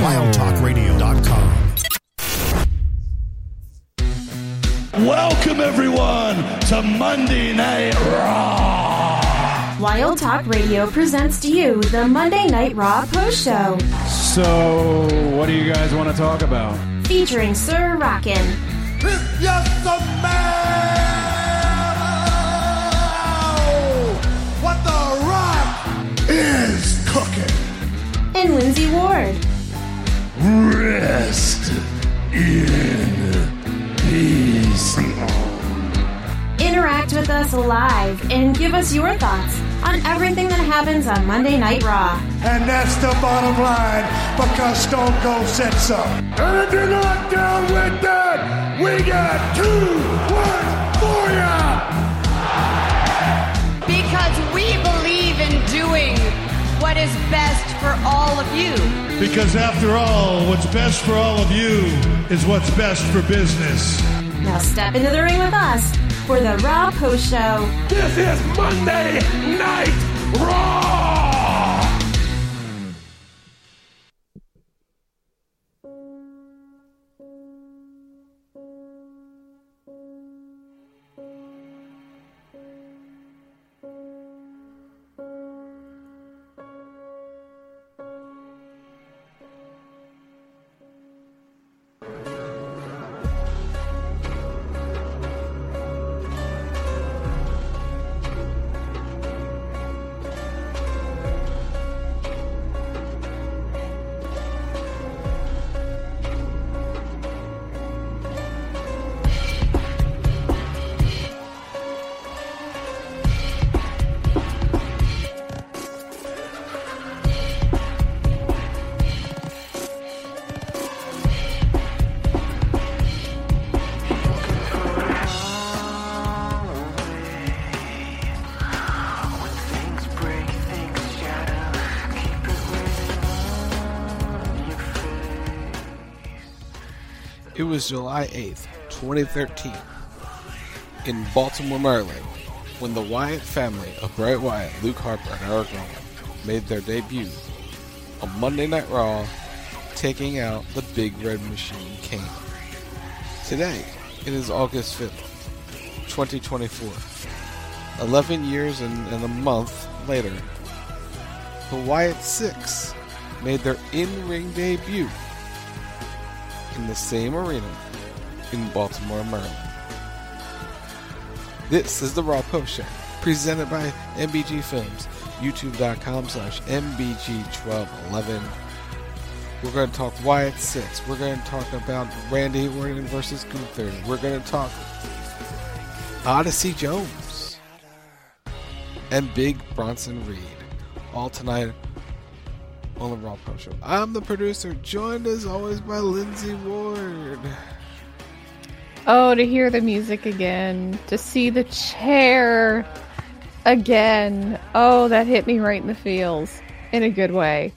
WildTalkRadio.com. Welcome, everyone, to Monday Night Raw. Wild Talk Radio presents to you the Monday Night Raw Post Show. So, what do you guys want to talk about? Featuring Sir Rockin'. It's just a man. What the Rock is cooking. And Lindsay Ward. Rest in peace. Interact with us live and give us your thoughts on everything that happens on Monday Night Raw. And that's the bottom line, because Stone Cold said so. And if you're not down with that, we got 2 words for ya. Because we believe in doing what is best for all of you. Because after all, what's best for all of you is what's best for business. Now step into the ring with us for the Raw Post Show. This is Monday Night Raw! It was July 8th, 2013, in Baltimore, Maryland, when the Wyatt family of Bray Wyatt, Luke Harper, and Eric Rowan made their debut on Monday Night Raw, taking out the Big Red Machine Kane. Today, it is August 5th, 2024. 11 years and a month later, the Wyatt Six made their in-ring debut in the same arena in Baltimore, Maryland. This is the Raw Post Show, presented by MBG Films, youtube.com/MBG1211. We're going to talk Wyatt Six. We're going to talk about Randy Orton versus Gunther. We're going to talk Odyssey Jones and Big Bronson Reed. All tonight on the Raw Post Show. I'm the producer, joined as always by Lindsay Ward. Oh, to hear the music again, to see the chair again. Oh, that hit me right in the feels in a good way.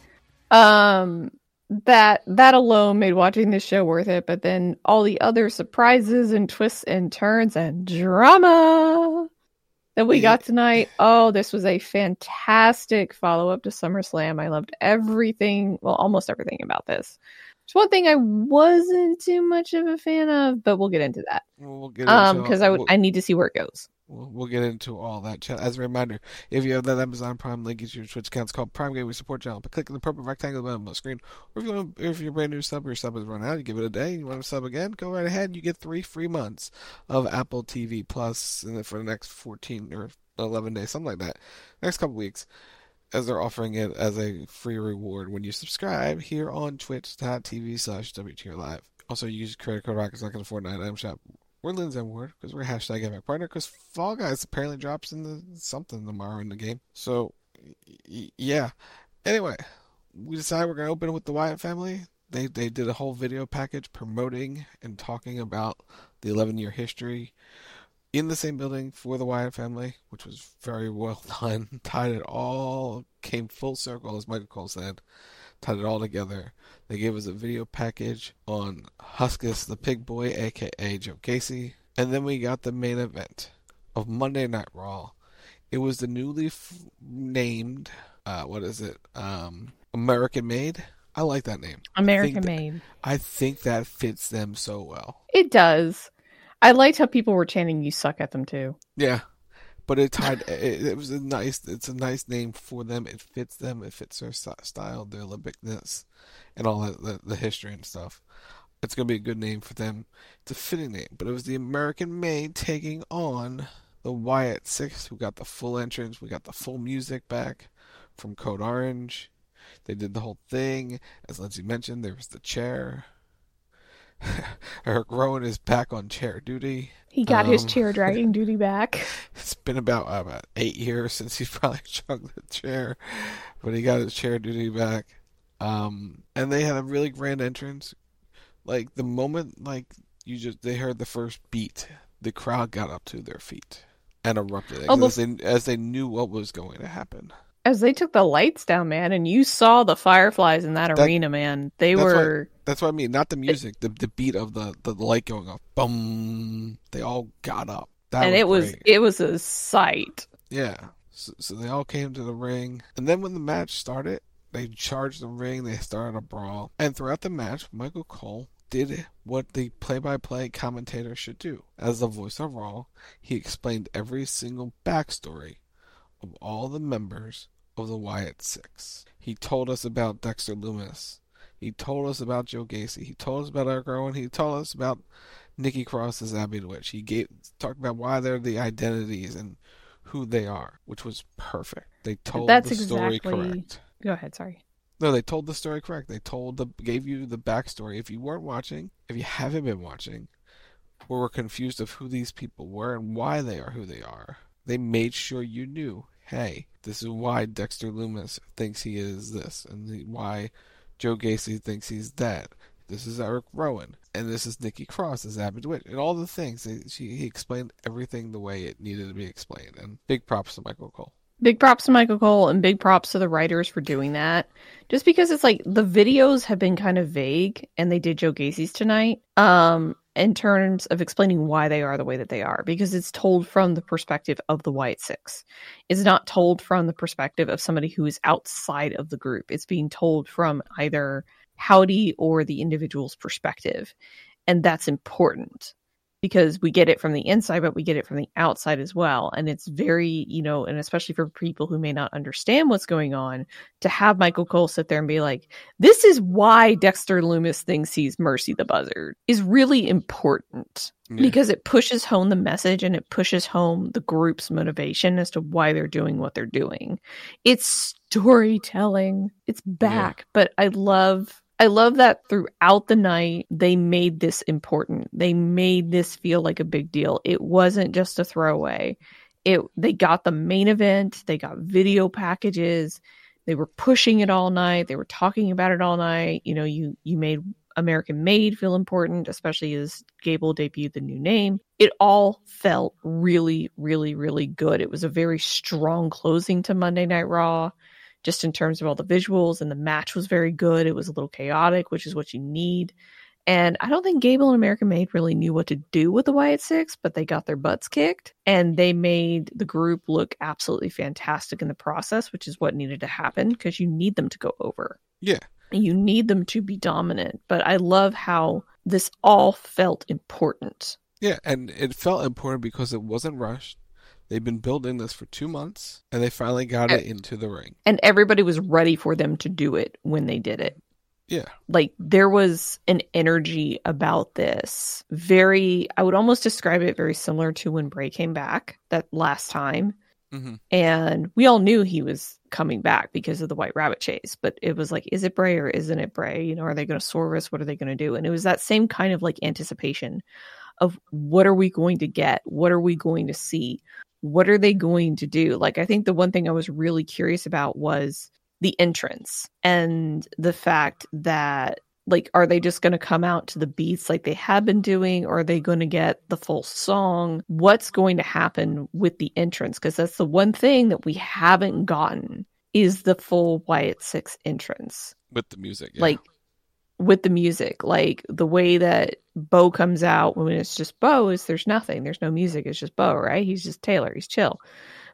That alone made watching this show worth it, but then all the other surprises and twists and turns and drama that we got tonight. Oh, this was a fantastic follow-up to SummerSlam. I loved everything, well, almost everything about this. There's one thing I wasn't too much of a fan of, but we'll get into that. We'll get into because I need to see where it goes. We'll get into all that. As a reminder, if you have that Amazon Prime link, it's your Twitch account. It's called Prime Game. We support channel by clicking the purple rectangle button on the screen. Or if you're a brand new sub or your sub has run out, you give it a day. You want to sub again? Go right ahead. You get 3 free months of Apple TV Plus for the next 14 or 11 days, something like that. Next couple weeks, as they're offering it as a free reward when you subscribe here on twitch.tv/WTR Live. Also, use credit code Rockets like in the Fortnite item shop. We're Lindsay Ward because we're hashtag Epic Partner because Fall Guys apparently drops something tomorrow in the game. So, yeah. Anyway, we decided we're going to open with the Wyatt family. They did a whole video package promoting and talking about the 11-year history in the same building for the Wyatt family, which was very well done. Came full circle, as Michael Cole said. Tied it all together. They gave us a video package on Huskus the Pig Boy, a.k.a. Joe Casey. And then we got the main event of Monday Night Raw. It was the newly named, American Made I like that name. American Made. I think that fits them so well. It does. I liked how people were chanting "You suck" at them too. Yeah, but it tied. It was a nice. It's a nice name for them. It fits them. It fits their style, their Olympicness, and all that, the history and stuff. It's gonna be a good name for them. It's a fitting name. But it was the American Made taking on the Wyatt Six, who got the full entrance. We got the full music back from Code Orange. They did the whole thing. As Lindsay mentioned, there was the chair. Eric Rowan is back on chair duty. He got his chair dragging duty back. It's been about 8 years since he's probably chugged the chair, but he got his chair duty back. And they had a really grand entrance. Like the moment, they heard the first beat, the crowd got up to their feet and erupted as they knew what was going to happen. As they took the lights down, man, and you saw the fireflies in that arena, man. That's what I mean. Not the music, the beat of the light going off. Boom! They all got up. It was a sight. Yeah. So they all came to the ring, and then when the match started, they charged the ring. They started a brawl, and throughout the match, Michael Cole did what the play-by-play commentator should do. As the voice of Raw, he explained every single backstory of all the members of the Wyatt Six. He told us about Dexter Lumis. He told us about Joe Gacy. He told us about Eric Rowan. He told us about Nikki Cross as Abby DeWitch. He talked about why they're the identities and who they are, which was perfect. They told the story correct. Go ahead, sorry. No, they told the story correct. They gave you the backstory. If you weren't watching, if you haven't been watching, or were confused of who these people were and why they are who they are, they made sure you knew, hey, this is why Dexter Lumis thinks he is this, and why Joe Gacy thinks he's that. This is Eric Rowan, and this is Nikki Cross as Abby DeWitch, and all the things. He explained everything the way it needed to be explained, and big props to Michael Cole. Big props to Michael Cole, and big props to the writers for doing that. Just because it's like the videos have been kind of vague, and they did Joe Gacy's tonight. In terms of explaining why they are the way that they are, because it's told from the perspective of the Wyatt Six. It's not told from the perspective of somebody who is outside of the group. It's being told from either Howdy or the individual's perspective. And that's important because we get it from the inside, but we get it from the outside as well. And it's very, and especially for people who may not understand what's going on, to have Michael Cole sit there and be like, this is why Dexter Lumis thinks he's Mercy the Buzzard, is really important. Yeah. Because it pushes home the message and it pushes home the group's motivation as to why they're doing what they're doing. It's storytelling. It's back. Yeah. But I love that throughout the night, they made this important. They made this feel like a big deal. It wasn't just a throwaway. They got the main event. They got video packages. They were pushing it all night. They were talking about it all night. You made American Made feel important, especially as Gable debuted the new name. It all felt really, really, really good. It was a very strong closing to Monday Night Raw. Just in terms of all the visuals, and the match was very good. It was a little chaotic, which is what you need. And I don't think Gable and American Made really knew what to do with the Wyatt Six, but they got their butts kicked, and they made the group look absolutely fantastic in the process, which is what needed to happen because you need them to go over. Yeah. You need them to be dominant. But I love how this all felt important. Yeah, and it felt important because it wasn't rushed. They've been building this for 2 months, and they finally got it into the ring. And everybody was ready for them to do it when they did it. Yeah. Like, there was an energy about this. I would almost describe it very similar to when Bray came back that last time. Mm-hmm. And we all knew he was coming back because of the White Rabbit chase. But it was like, is it Bray or isn't it Bray? Are they going to swerve us? What are they going to do? And it was that same kind of like anticipation of what are we going to get? What are we going to see? What are they going to do? Like, I think the one thing I was really curious about was the entrance and the fact that, like, are they just going to come out to the beats like they have been doing? Or are they going to get the full song? What's going to happen with the entrance? Because that's the one thing that we haven't gotten is the full Wyatt Six entrance. With the music, yeah. Like, with the music, like the way that Bo comes out when it's just Bo is there's nothing, there's no music, it's just Bo, right? He's just Taylor, he's chill.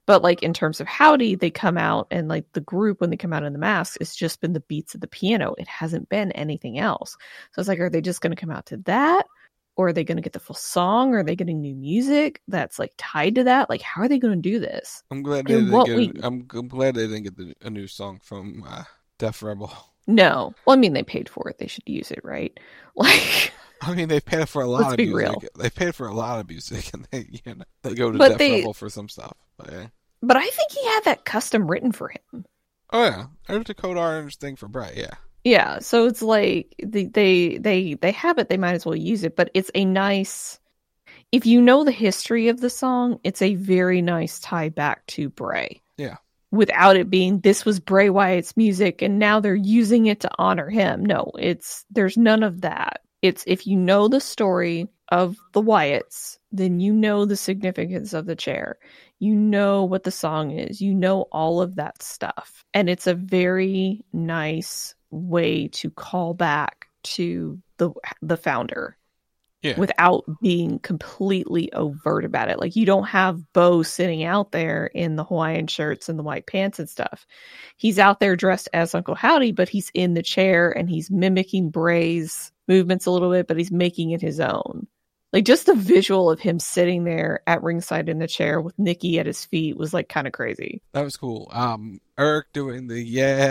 But like in terms of Howdy, they come out and like the group when they come out in the masks, it's just been the beats of the piano. It hasn't been anything else. So it's like, are they just going to come out to that? Or are they going to get the full song? Or are they getting new music that's like tied to that? Like, how are they going to do this? I'm glad they I'm glad they didn't get a new song from Def Rebel. No. Well, I mean, they paid for it. They should use it, right? Like, I mean, they paid for a lot of music. Real. They paid for a lot of music, and they go to Def Rebel for some stuff. But I think he had that custom written for him. Oh yeah, I did the Code Orange thing for Bray. Yeah. Yeah, so it's like they have it. They might as well use it. But it's a nice. If you know the history of the song, it's a very nice tie back to Bray. Yeah. Without it being, this was Bray Wyatt's music and now they're using it to honor him. No, there's none of that. It's if you know the story of the Wyatts, then you know the significance of the chair. You know what the song is. You know all of that stuff. And it's a very nice way to call back to the founder. Yeah. Without being completely overt about it. Like, you don't have Bo sitting out there in the Hawaiian shirts and the white pants and stuff. He's out there dressed as Uncle Howdy, but he's in the chair and he's mimicking Bray's movements a little bit, but he's making it his own. Like, just the visual of him sitting there at ringside in the chair with Nikki at his feet was like kind of crazy. That was cool. Eric doing the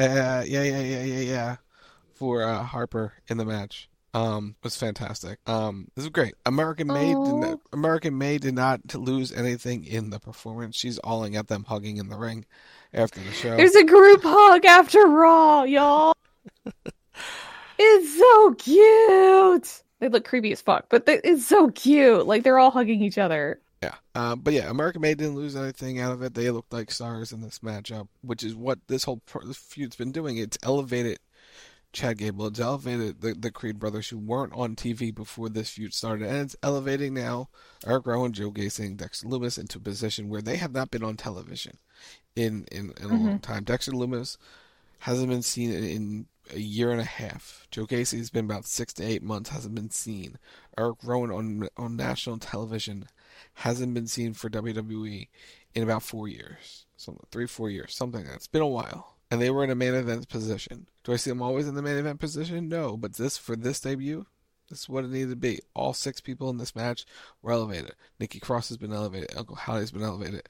yeah for Harper in the match. Was fantastic. This was great. American May did not lose anything in the performance. She's awing at them, hugging in the ring after the show. There's a group hug after Raw, y'all. It's so cute. They look creepy as fuck, but it's so cute. Like, they're all hugging each other. Yeah. But yeah, American May didn't lose anything out of it. They looked like stars in this matchup, which is what this whole feud's been doing. It's elevated Chad Gable. It's elevated the Creed brothers who weren't on TV before this feud started. And it's elevating now Eric Rowan, Joe Gacy, and Dexter Lumis into a position where they have not been on television in a long time. Dexter Lumis hasn't been seen in a year and a half. Joe Gacy's been about 6 to 8 months, hasn't been seen. Eric Rowan on national television hasn't been seen for WWE in about 4 years. 3-4 years, something like that. It's been a while. And they were in a main event position. Do I see them always in the main event position? No, but for this debut, this is what it needed to be. All 6 people in this match were elevated. Nikki Cross has been elevated. Uncle Howdy's been elevated.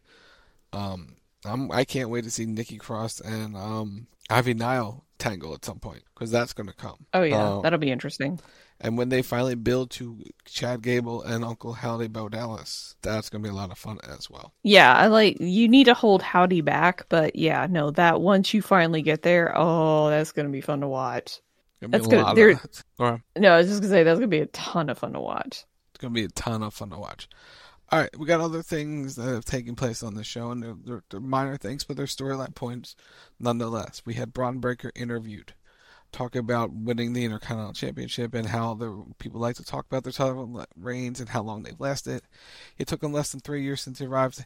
I can't wait to see Nikki Cross and Ivy Nile tangle at some point, because that's going to come. Oh yeah, that'll be interesting. And when they finally build to Chad Gable and Uncle Howdy Bo Dallas, that's going to be a lot of fun as well. Yeah, you need to hold Howdy back, but yeah, no, that once you finally get there, oh, that's going to be fun to watch. That's good. No, I was just going to say, that's going to be a ton of fun to watch. It's going to be a ton of fun to watch. All right, we got other things that have taken place on the show, and they're minor things, but they're storyline points nonetheless. We had Bron Breakker interviewed, talking about winning the Intercontinental Championship and how the people like to talk about their title reigns and how long they've lasted. It took him less than 3 years since he arrived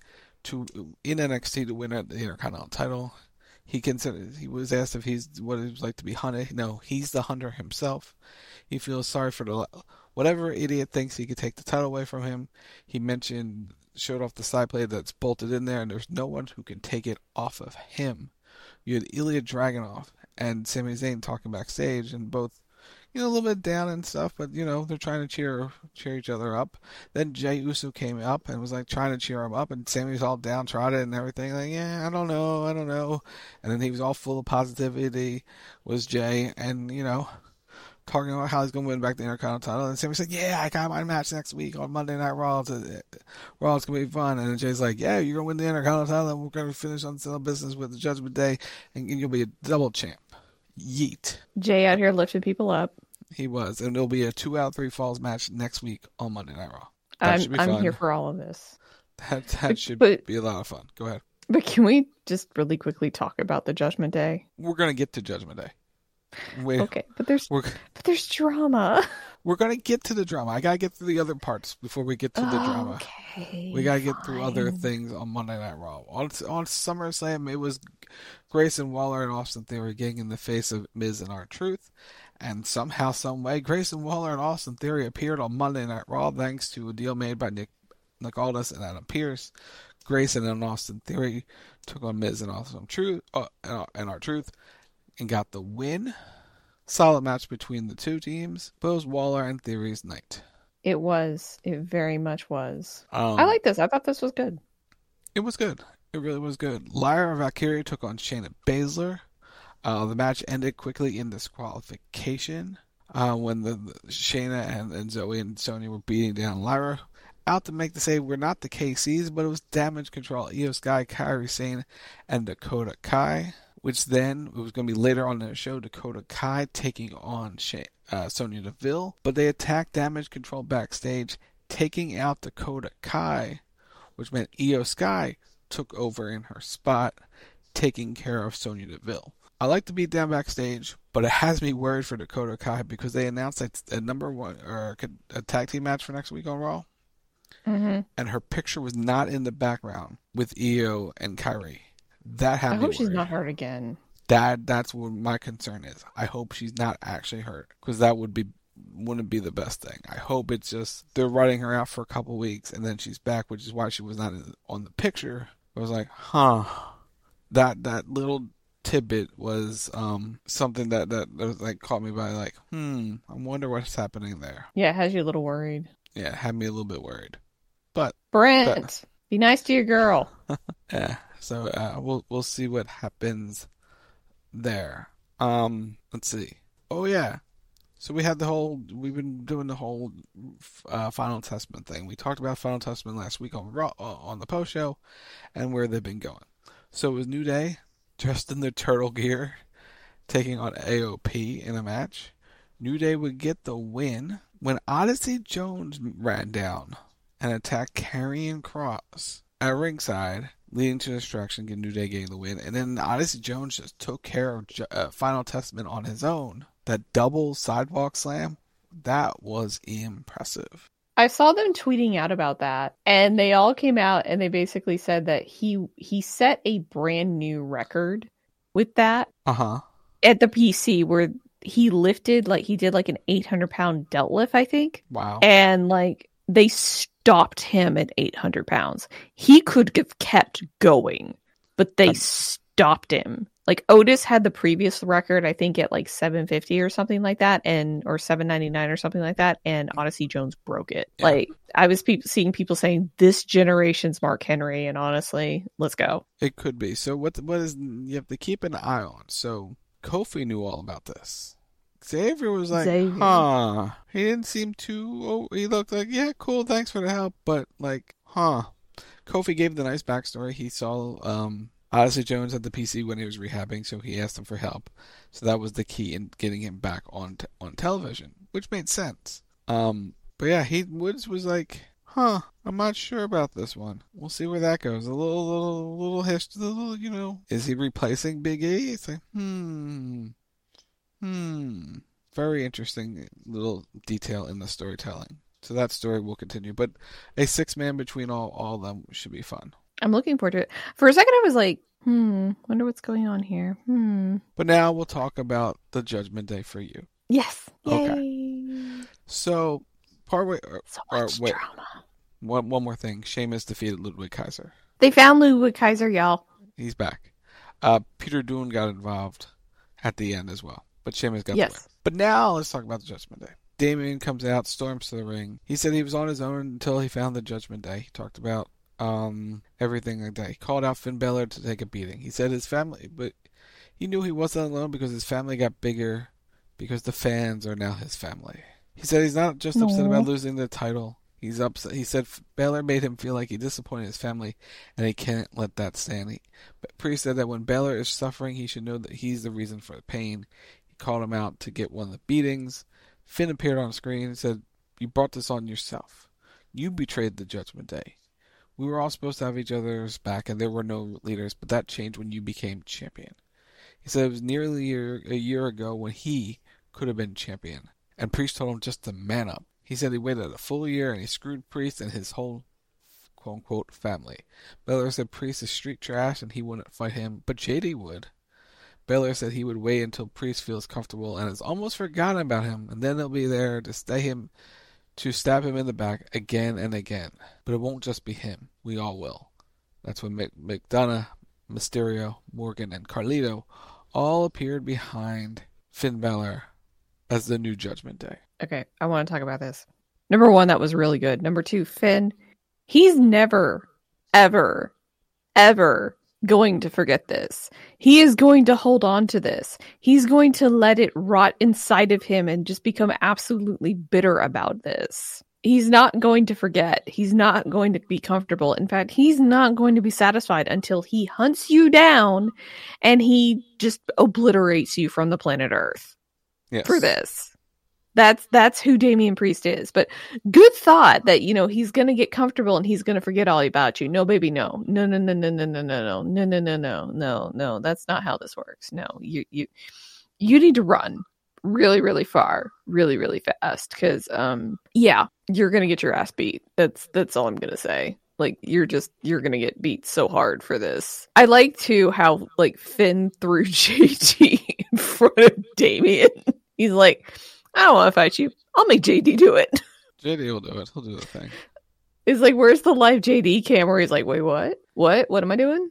in NXT to win the Intercontinental title. He was asked if he's what it was like to be hunted. No, he's the hunter himself. He feels sorry for whatever idiot thinks he could take the title away from him. He showed off the side plate that's bolted in there, and there's no one who can take it off of him. You had Ilya Dragunov and Sami Zayn talking backstage, and both, a little bit down and stuff, but, they're trying to cheer each other up. Then Jey Uso came up and was, trying to cheer him up, and Sami's all downtrodden and everything, I don't know. And then he was all full of positivity, was Jey, and, talking about how he's going to win back the Intercontinental title. And Sami said, yeah, I got my match next week on Monday Night Raw. It's going to be fun. And then Jay's like, yeah, you're going to win the Intercontinental title, and we're going to finish on Sell Business with the Judgment Day, and you'll be a double champ. Yeet. Jay out here lifting people up. He was. And it'll be a 2 out of 3 falls match next week on Monday Night Raw. I'm here for all of this. That should be a lot of fun. Go ahead. But can we just really quickly talk about the Judgment Day? We're going to get to Judgment Day. Okay, but there's drama. We're gonna get to the drama. I gotta get through the other parts before we get to the drama. Okay, we gotta get through other things on Monday Night Raw. On SummerSlam, it was Grayson Waller and Austin Theory getting in the face of Miz and R-Truth, and somehow, some way, Grayson Waller and Austin Theory appeared on Monday Night Raw thanks to a deal made by Nick Aldis and Adam Pearce. Grayson and Austin Theory took on Miz and R-Truth and got the win. Solid match between the two teams. But it was Waller and Theory's night. It was. It very much was. I like this. I thought this was good. It was good. It really was good. Lyra Valkyrie took on Shayna Baszler. The match ended quickly in disqualification when the Shayna and Zoe and Sonya were beating down Lyra. Out to make the save were not the KCs, but it was Damage Control, Io Sky, Kairi Sane, and Dakota Kai. Which then, it was going to be later on in the show, Dakota Kai taking on Sonya Deville. But they attacked Damage Control backstage, taking out Dakota Kai, which meant Io Sky took over in her spot, taking care of Sonya Deville. I like to beat down backstage, but it has me worried for Dakota Kai because they announced a tag team match for next week on Raw. Mm-hmm. And her picture was not in the background with Io and Kairi. That had me worried. I hope she's not hurt again. That's what my concern is. I hope she's not actually hurt, because that wouldn't be the best thing. I hope it's just they're writing her out for a couple weeks and then she's back, which is why she was not on the picture. I was like, that little tidbit was something that was like caught me by like, I wonder what's happening there. Yeah, it has you a little worried. Yeah, it had me a little bit worried. But Brent, be nice to your girl. Yeah. So we'll see what happens there. Let's see. Oh yeah. So we've been doing the whole Final Testament thing. We talked about Final Testament last week on Raw, on the post show, and where they've been going. So it was New Day, dressed in their turtle gear, taking on AOP in a match. New Day would get the win when Odyssey Jones ran down and attacked Karrion Kross at ringside, leading to distraction, New Day getting the win. And then Odyssey Jones just took care of Final Testament on his own. That double sidewalk slam, that was impressive. I saw them tweeting out about that, and they all came out and they basically said that he set a brand new record with that at the PC, where he lifted, like, he did like an 800-pound delt lift, I think. Wow. And like they stopped him at 800 pounds. He could have kept going, but they stopped him. Like Otis had the previous record, I think, at like 750 or something like that, or 799 or something like that, and Odyssey Jones broke it. Yeah. Like, I was seeing people saying this generation's Mark Henry, and honestly, let's go. It could be. So what is you have to keep an eye on? So Kofi knew all about this. Xavier was like, he didn't seem too. He looked like, yeah, cool, thanks for the help, but like, Kofi gave the nice backstory. He saw Odyssey Jones at the PC when he was rehabbing, so he asked him for help. So that was the key in getting him back on television, which made sense. But yeah, Woods was like, I'm not sure about this one. We'll see where that goes. A little history, you know. Is he replacing Big E? It's like, very interesting little detail in the storytelling. So that story will continue, but a 6-man between all of them should be fun. I'm looking forward to it. For a second, I was like, wonder what's going on here. But now we'll talk about the Judgment Day for you. Yes. Okay. Yay. So, drama. One more thing. Sheamus defeated Ludwig Kaiser. They found Ludwig Kaiser, y'all. He's back. Peter Dunne got involved at the end as well. But Sheamus got the win. But now let's talk about the Judgment Day. Damien comes out, storms to the ring. He said he was on his own until he found the Judgment Day. He talked about everything like that. He called out Finn Balor to take a beating. He said his family, but he knew he wasn't alone because his family got bigger because the fans are now his family. He said he's not just upset about losing the title. He's upset. He said Balor made him feel like he disappointed his family, and he can't let that stand. But Priest said that when Balor is suffering, he should know that he's the reason for the pain. He called him out to get one of the beatings. Finn appeared on screen and said, "You brought this on yourself. You betrayed the Judgment Day. We were all supposed to have each other's back, and there were no leaders, but that changed when you became champion." He said it was nearly a year ago when he could have been champion, and Priest told him just to man up. He said he waited a full year, and he screwed Priest and his whole quote-unquote family. Balor said Priest is street trash, and he wouldn't fight him, but JD would. Balor said he would wait until Priest feels comfortable and has almost forgotten about him, and then he'll be there to stab him in the back again and again. But it won't just be him. We all will. That's when McDonough, Mysterio, Morgan, and Carlito all appeared behind Finn Balor as the new Judgment Day. Okay, I want to talk about this. Number one, that was really good. Number two, Finn, he's never, ever, ever going to forget this. He is going to hold on to this. He's going to let it rot inside of him and just become absolutely bitter about this. He's not going to forget. He's not going to be comfortable. In fact, he's not going to be satisfied until he hunts you down and he just obliterates you from the planet Earth. Yes. For this. That's who Damian Priest is. But good thought that, he's going to get comfortable and he's going to forget all about you. No, baby, no. No. That's not how this works. No, you need to run really, really far, really, really fast. Because, you're going to get your ass beat. That's all I'm going to say. Like, you're going to get beat so hard for this. I like, too, how, Finn threw JD in front of Damian. He's like, I don't want to fight you. I'll make JD do it. JD will do it. He'll do the thing. It's like, where's the live JD cam where he's like, wait, what? What am I doing?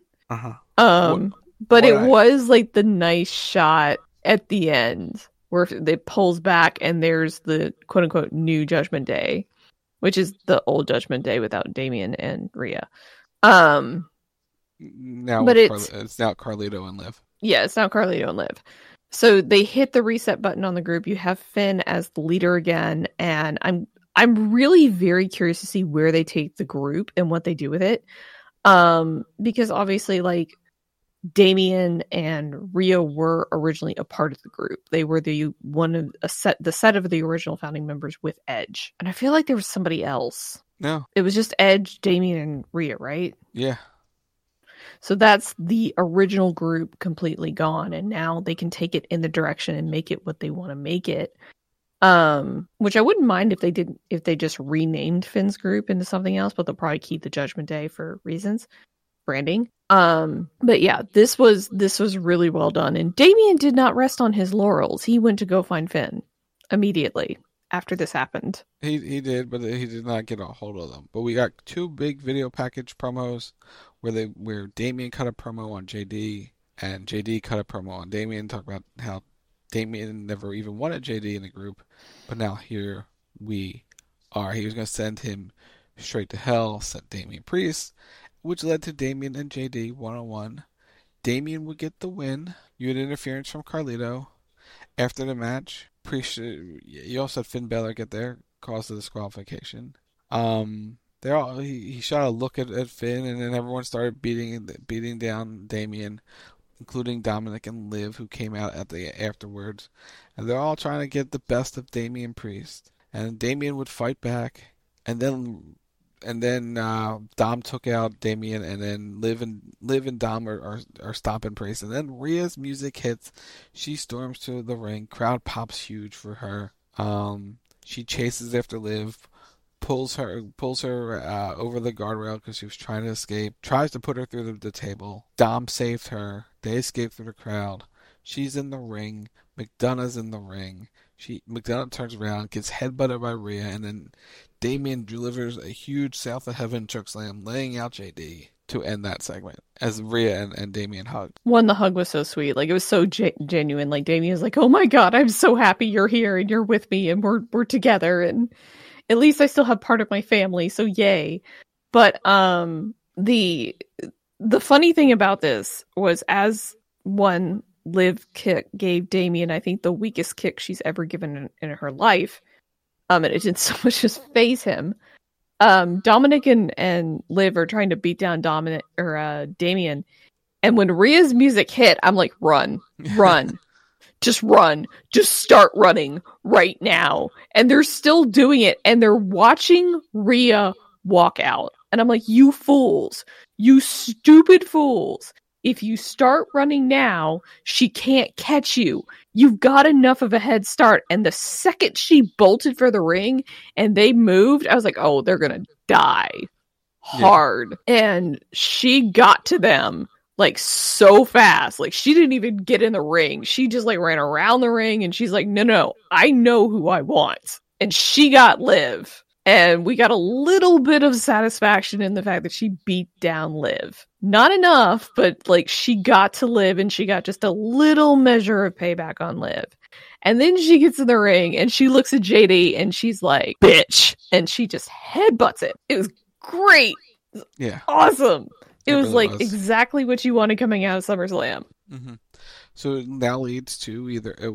But it was the nice shot at the end where it pulls back and there's the quote unquote new Judgment Day, which is the old Judgment Day without Damian and Rhea. Now, but it's now Carlito and Liv. Yeah, it's now Carlito and Liv. So they hit the reset button on the group. You have Finn as the leader again, and I'm really very curious to see where they take the group and what they do with it. Because obviously, Damian and Rhea were originally a part of the group. They were the set of the original founding members with Edge, and I feel like there was somebody else. No, it was just Edge, Damian, and Rhea, right? Yeah. So that's the original group completely gone, and now they can take it in the direction and make it what they want to make it. Which I wouldn't mind if they just renamed Finn's group into something else, but they'll probably keep the Judgment Day for reasons, branding. But yeah, this was really well done, and Damian did not rest on his laurels. He went to go find Finn immediately after this happened. He did, but he did not get a hold of them. But we got two big video package promos where Damian cut a promo on JD and JD cut a promo on Damian, talk about how Damian never even wanted JD in the group, but now here we are. He was going to send him straight to hell, sent Damian Priest, which led to Damian and JD one-on-one. Damian would get the win. You had interference from Carlito. After the match, Priest, you also had Finn Balor get there, caused the disqualification. He shot a look at Finn, and then everyone started beating down Damian, including Dominic and Liv, who came out afterwards. And they're all trying to get the best of Damian Priest. And Damian would fight back, and then Dom took out Damian, and then Liv and Dom are stomping Priest. And then Rhea's music hits. She storms to the ring. Crowd pops huge for her. She chases after Liv, pulls her over the guardrail because she was trying to escape. Tries to put her through the table. Dom saved her. They escape through the crowd. She's in the ring. McDonough's in the ring. McDonough turns around, gets headbutted by Rhea, and then Damian delivers a huge South of Heaven chokeslam, laying out JD to end that segment as Rhea and Damian hugged. The hug was so sweet. It was so genuine. Damian's like, "Oh my God, I'm so happy you're here and you're with me and we're together, and at least I still have part of my family, so yay." But the funny thing about this was, as one Liv kick gave Damian, I think, the weakest kick she's ever given in her life, and it didn't so much as phase him. Dominic and Liv are trying to beat down Damian, and when Rhea's music hit, I'm like, run. Just run. Just start running right now. And they're still doing it, and they're watching Rhea walk out. And I'm like, you fools. You stupid fools. If you start running now, she can't catch you. You've got enough of a head start. And the second she bolted for the ring and they moved, I was like, oh, they're going to die hard. Yeah. And she got to them so fast. She didn't even get in the ring. She just ran around the ring, and she's like, no, I know who I want. And she got Liv. And we got a little bit of satisfaction in the fact that she beat down Liv. Not enough, but like she got to Liv and she got just a little measure of payback on Liv. And then she gets in the ring and she looks at JD and she's like, bitch. And she just headbutts it. It was great. Yeah. Awesome. It was really like exactly what you wanted coming out of SummerSlam. Mm-hmm. So it now leads to either a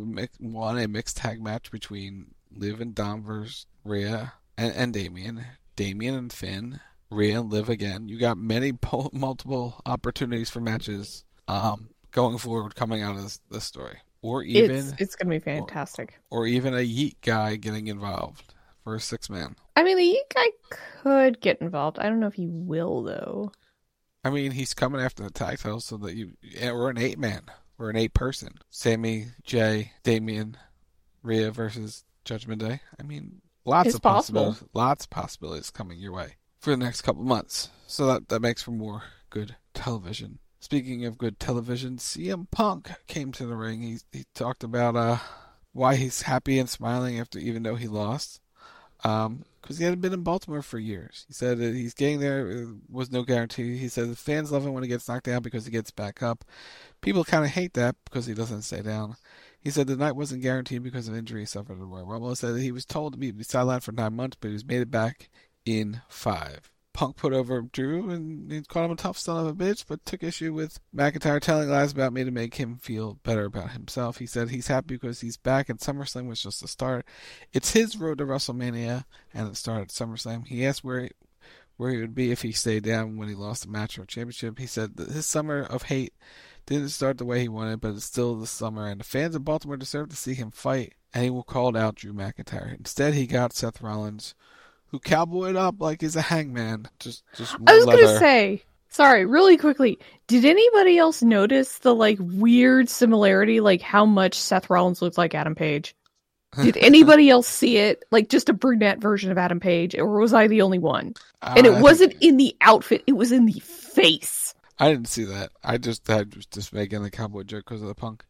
mixed tag match between Liv and Dom versus Rhea and Damian. Damian and Finn. Rhea and Liv again. You got many multiple opportunities for matches going forward coming out of this story. Or even it's going to be fantastic. Or even a Yeet guy getting involved for a 6-man. I mean, the Yeet guy could get involved. I don't know if he will, though. I mean, he's coming after the tag titles so that we're an 8-man. We're an 8-person. Sami, Jay, Damian, Rhea versus Judgment Day. I mean, lots of possibilities coming your way for the next couple months. So that makes for more good television. Speaking of good television, CM Punk came to the ring. He talked about why he's happy and smiling even though he lost. Because he hadn't been in Baltimore for years. He said that he's getting there was no guarantee. He said the fans love him when he gets knocked down because he gets back up. People kind of hate that because he doesn't stay down. He said the night wasn't guaranteed because of injury he suffered at the Royal Rumble. He said that he was told to be sidelined for 9 months, but he was made it back in 5. Punk put over Drew and he called him a tough son of a bitch, but took issue with McIntyre telling lies about me to make him feel better about himself. He said he's happy because he's back and SummerSlam was just the start. It's his road to WrestleMania and it started at SummerSlam. He asked where he would be if he stayed down when he lost the match or championship. He said that his summer of hate didn't start the way he wanted, but it's still the summer, and the fans of Baltimore deserve to see him fight, and he will call out Drew McIntyre. Instead, he got Seth Rollins, who cowboyed up like he's a hangman. Just I was going to say, sorry, really quickly, did anybody else notice the like weird similarity, like how much Seth Rollins looks like Adam Page? Did anybody else see it? Like just a brunette version of Adam Page, or was I the only one? And it wasn't in the outfit, it was in the face. I didn't see that. I just making the cowboy joke because of the Punk.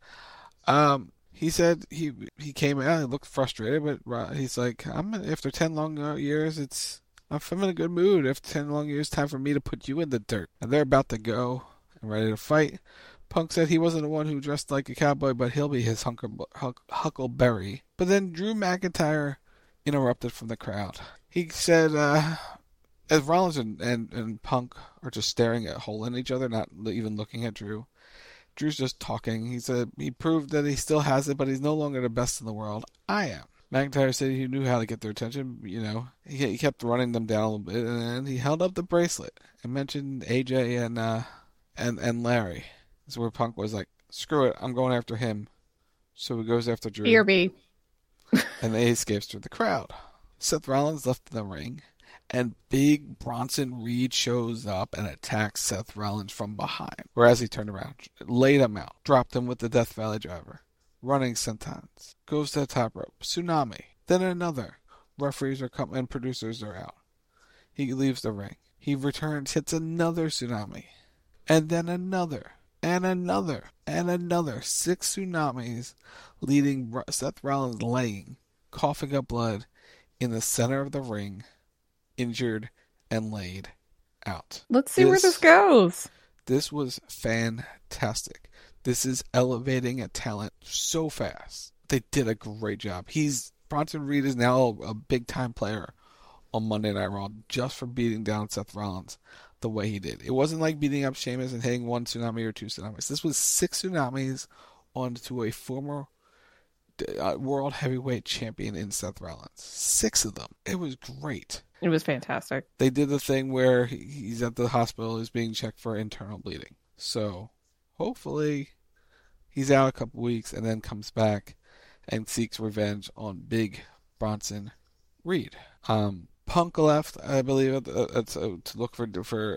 He said he came out, he looked frustrated, but he's like, after 10 long years, I'm in a good mood. After 10 long years, time for me to put you in the dirt. And they're about to go and ready to fight. Punk said he wasn't the one who dressed like a cowboy, but he'll be his Huckleberry. But then Drew McIntyre interrupted from the crowd. He said, as Rollins and Punk are just staring at a hole in each other, not even looking at Drew, Drew's just talking. He said he proved that he still has it, but he's no longer the best in the world. I am. McIntyre said he knew how to get their attention. You know, he kept running them down a little bit, and he held up the bracelet and mentioned AJ and Larry. That's where Punk was like, "Screw it, I'm going after him." So he goes after Drew. BRB. And they escapes through the crowd. Seth Rollins left the ring, and big Bronson Reed shows up and attacks Seth Rollins from behind. Whereas he turned around, laid him out, dropped him with the Death Valley Driver. Running sentence. Goes to the top rope. Tsunami. Then another. Referees are coming and producers are out. He leaves the ring. He returns, hits another tsunami. And then another. And another. And another. 6 tsunamis, leading Seth Rollins laying, coughing up blood in the center of the ring, injured and laid out. Let's see where this goes. This was fantastic. This is elevating a talent so fast. They did a great job. Bronson Reed is now a big-time player on Monday Night Raw just for beating down Seth Rollins the way he did. It wasn't like beating up Sheamus and hitting 1 tsunami or 2 tsunamis. This was 6 tsunamis onto a former world heavyweight champion in Seth Rollins. 6 of them. It was great. It was fantastic. They did the thing where he's at the hospital, he's being checked for internal bleeding. So, hopefully, he's out a couple weeks and then comes back and seeks revenge on big Bronson Reed. Punk left, I believe, to look for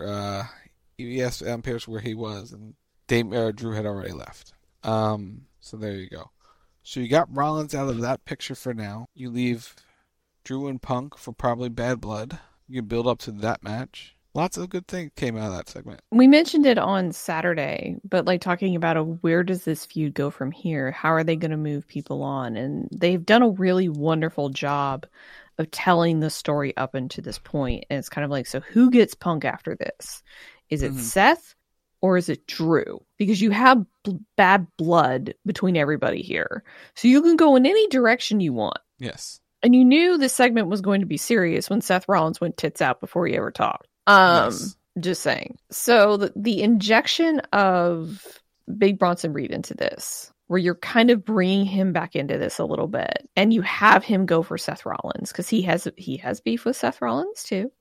EBS Pierce where he was, and Drew had already left. So there you go. So you got Rollins out of that picture for now. You leave Drew and Punk for probably Bad Blood. You can build up to that match. Lots of good things came out of that segment. We mentioned it on Saturday, but like talking about where does this feud go from here? How are they going to move people on? And they've done a really wonderful job of telling the story up into this point. And it's kind of like, so who gets Punk after this? Is it Seth or is it Drew? Because you have bad blood between everybody here. So you can go in any direction you want. Yes. And you knew this segment was going to be serious when Seth Rollins went tits out before he ever talked. Yes. Just saying. So the injection of Big Bronson Reed into this, where you're kind of bringing him back into this a little bit, and you have him go for Seth Rollins because he has beef with Seth Rollins too,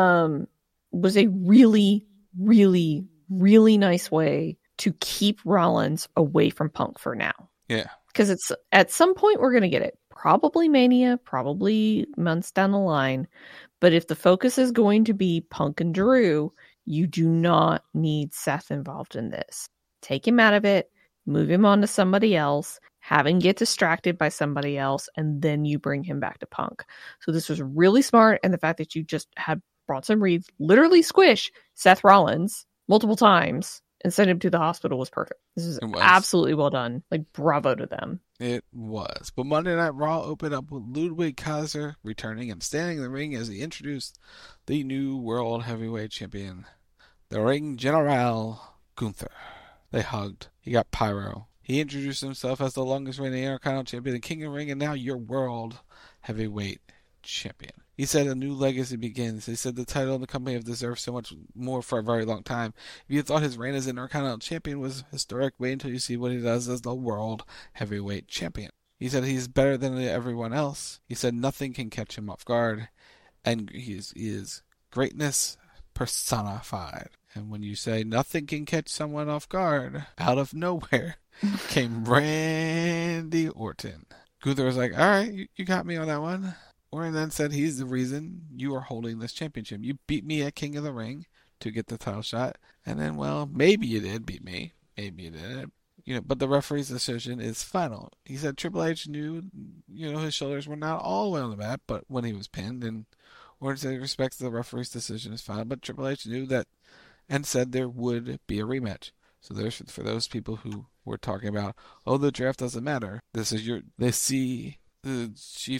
was a really, really, really nice way to keep Rollins away from Punk for now. Yeah. Because it's at some point we're going to get it. Probably Mania, probably months down the line. But if the focus is going to be Punk and Drew, you do not need Seth involved in this. Take him out of it, move him on to somebody else, have him get distracted by somebody else, and then you bring him back to Punk. So this was really smart, and the fact that you just had Bronson Reed literally squish Seth Rollins multiple times and send him to the hospital was perfect. This is absolutely well done. Like, bravo to them. It was. But Monday Night Raw opened up with Ludwig Kaiser returning and standing in the ring as he introduced the new World Heavyweight Champion, the Ring General Gunther. They hugged. He got pyro. He introduced himself as the longest reigning Intercontinental Champion, the King of the Ring, and now your World Heavyweight Champion. He said a new legacy begins. He said the title and the company have deserved so much more for a very long time. If you thought his reign as Intercontinental Champion was historic, wait until you see what he does as the World Heavyweight Champion. He said he's better than everyone else. He said nothing can catch him off guard, and he is greatness personified. And when you say nothing can catch someone off guard, out of nowhere came Randy Orton. Gunther was like, all right, you got me on that one. Orton then said he's the reason you are holding this championship. You beat me at King of the Ring to get the title shot. And then, well, maybe you did beat me. Maybe you did. But the referee's decision is final. He said Triple H knew, his shoulders were not all the way on the mat, but when he was pinned. And Orton said he respects the referee's decision is final. But Triple H knew that and said there would be a rematch. So there's for those people who were talking about, the draft doesn't matter. This is the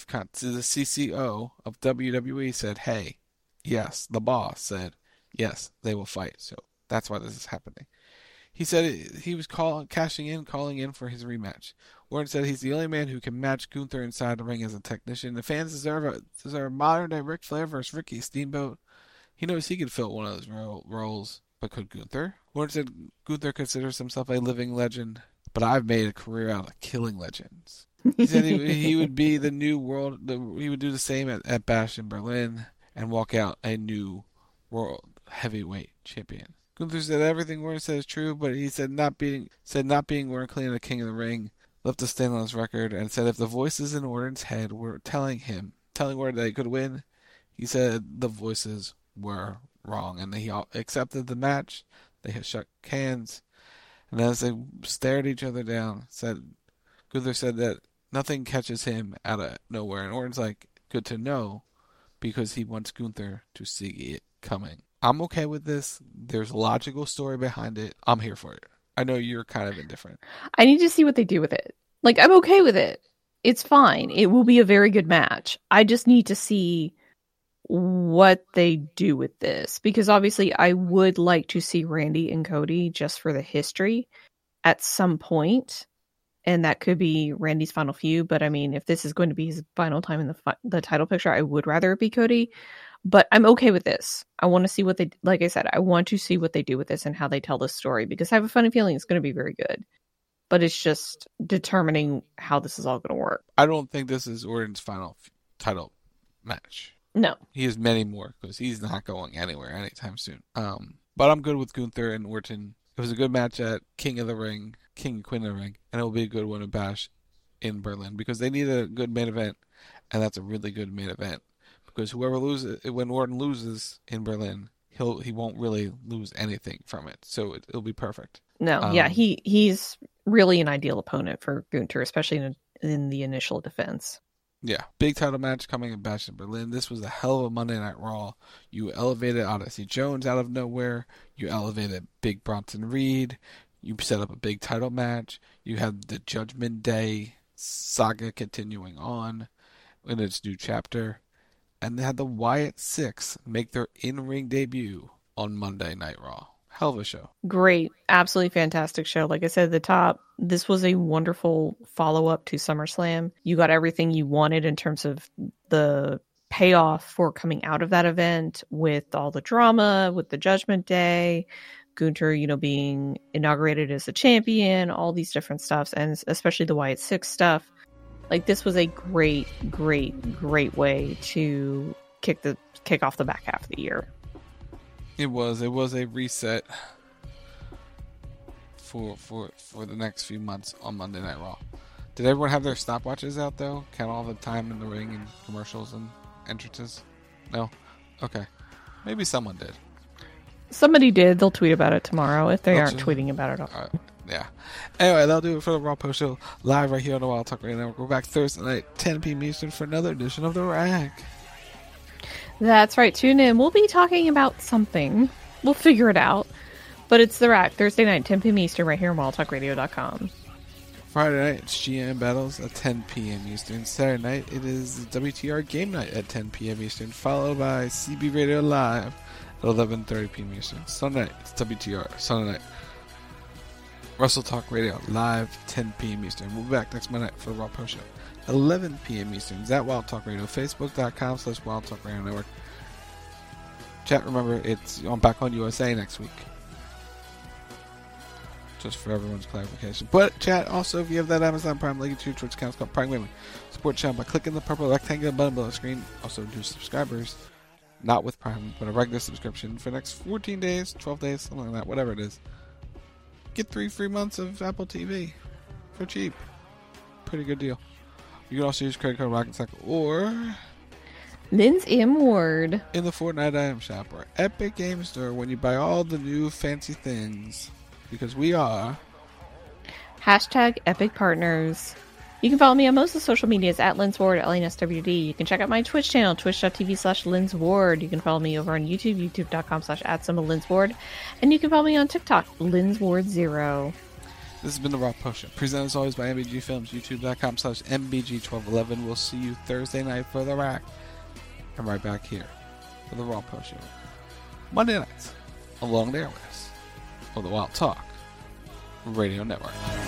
CCO of WWE said, hey, yes, the boss said, yes, they will fight. So that's why this is happening. He said he was calling in for his rematch. Orton said he's the only man who can match Gunther inside the ring as a technician. The fans deserve a modern-day Ric Flair versus Ricky Steamboat. He knows he could fill one of those roles, but could Gunther? Orton said Gunther considers himself a living legend, but I've made a career out of killing legends. He said he would be the new world. He would do the same at Bash in Berlin and walk out a new World Heavyweight Champion. Gunther said everything Orton said is true, but he said not being Orton clean the King of the Ring left a stain on his record, and said if the voices in Orton's head were telling Orton that he could win, he said the voices were wrong, and he accepted the match. They had shook hands, and as they stared each other down, Gunther said that nothing catches him out of nowhere, and Orton's like, good to know, because he wants Gunther to see it coming. I'm okay with this. There's a logical story behind it. I'm here for it. I know you're kind of indifferent. I need to see what they do with it. Like, I'm okay with it. It's fine. It will be a very good match. I just need to see what they do with this, because obviously I would like to see Randy and Cody just for the history at some point, and that could be Randy's final feud. But I mean, if this is going to be his final time in the title picture, I would rather it be Cody. But I'm okay with this. I want to see what they, like I said, I want to see what they do with this and how they tell this story, because I have a funny feeling it's going to be very good. But it's just determining how this is all going to work. I don't think this is Orton's final title match. No. He has many more, because he's not going anywhere anytime soon. But I'm good with Gunther and Orton. It was a good match at King and Queen of the Ring, and it will be a good one at Bash in Berlin, because they need a good main event, and that's a really good main event. Because whoever loses, when Orton loses in Berlin, he won't really lose anything from it, so it'll be perfect. No, he's really an ideal opponent for Gunther, especially in the initial defense. Yeah, big title match coming in Bash in Berlin. This was a hell of a Monday Night Raw. You elevated Odyssey Jones out of nowhere. You elevated Big Bronson Reed. You set up a big title match. You have the Judgment Day saga continuing on in its new chapter. and they had the Wyatt Six make their in-ring debut on Monday Night Raw. Hell of a show. Great. Absolutely fantastic show. Like I said at the top, this was a wonderful follow-up to SummerSlam. You got everything you wanted in terms of the payoff for coming out of that event with all the drama, with the Judgment Day, Gunther, being inaugurated as the champion, all these different stuffs, and especially the Wyatt Six stuff. Like, this was a great way to kick off the back half of the year. It was a reset for the next few months on Monday Night Raw. Did everyone have their stopwatches out though? Count all the time in the ring and commercials and entrances? No? Okay. Maybe someone did. Somebody did. They'll tweet about it tomorrow if they aren't tweeting about it. Yeah. Anyway, that'll do it for the Raw Post Show live right here on the Wild Talk Radio Network. We're back Thursday night, 10 p.m. Eastern for another edition of The Rack. That's right. Tune in. We'll be talking about something. We'll figure it out. But it's The Rack, Thursday night, 10 p.m. Eastern, right here on WildTalkRadio.com. Friday night, it's GM Battles at 10 p.m. Eastern. Saturday night, it is WTR Game Night at 10 p.m. Eastern, followed by CB Radio Live at 11:30 p.m. Eastern. Sunday night, it's WTR. Sunday night, Wrestle Talk Radio Live, 10 p.m. Eastern. We'll be back next Monday for the Raw Post Show. 11 p.m. Eastern. Is at Wild Talk Radio. Facebook.com/Wild Talk Radio Network. Chat, remember, it's back on USA next week. Just for everyone's clarification. But, chat, also, if you have that Amazon Prime link to your Twitch account, it's called Prime Gaming. Support the channel by clicking the purple rectangular button below the screen. Also, do subscribers, not with Prime, but a regular subscription for the next 14 days, 12 days, something like that, whatever it is. Get 3 free months of Apple TV for cheap. Pretty good deal. You can also use credit card Rocket Cycle or Lynn's M Ward in the Fortnite item shop or Epic Game Store when you buy all the new fancy things. Because we are #Epic Partners. You can follow me on most of the social medias at Lynn's Ward, LNSWD. You can check out my Twitch channel, twitch.tv/Lynn's Ward. You can follow me over on YouTube, youtube.com/@Lynn's Ward. And you can follow me on TikTok, Lynn's Ward 0. This has been the Raw Post Show, presented as always by MBG Films, youtube.com/MBG1211. We'll see you Thursday night for The Rack. And right back here for the Raw Post Show. Monday nights, along the airwaves of the Wild Talk Radio Network.